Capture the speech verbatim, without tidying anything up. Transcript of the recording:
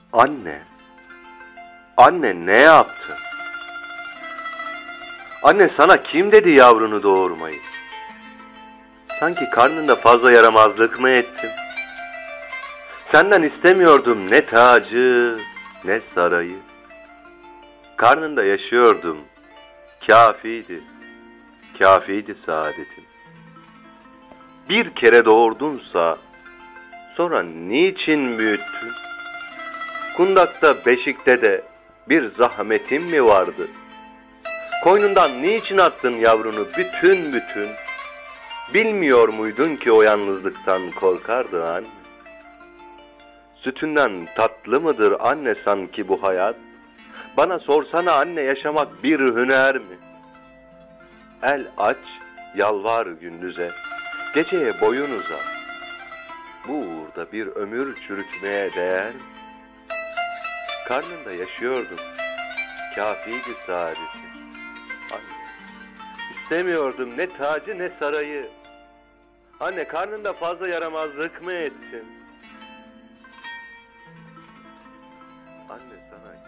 Anne, anne ne yaptın? Anne sana kim dedi yavrunu doğurmayı? Sanki karnında fazla yaramazlık mı ettim? Senden istemiyordum ne tacı ne sarayı. Karnında yaşıyordum, kâfiydi, kâfiydi saadetim. Bir kere doğurdunsa sonra niçin büyüttün? Kundakta beşikte de bir zahmetin mi vardı? Koynundan niçin attın yavrunu bütün bütün? Bilmiyor muydun ki o yalnızlıktan korkardı anne? Sütünden tatlı mıdır anne sanki bu hayat? Bana sorsana anne, yaşamak bir hüner mi? El aç, yalvar gündüze, geceye boyun uzat. Bu uğurda bir ömür çürütmeye değer mi? Karnında yaşıyordum, kâfiydi saadetim. Anne, istemiyordum ne tacı ne sarayı. Anne, karnında fazla yaramazlık mı ettim? Anne, sana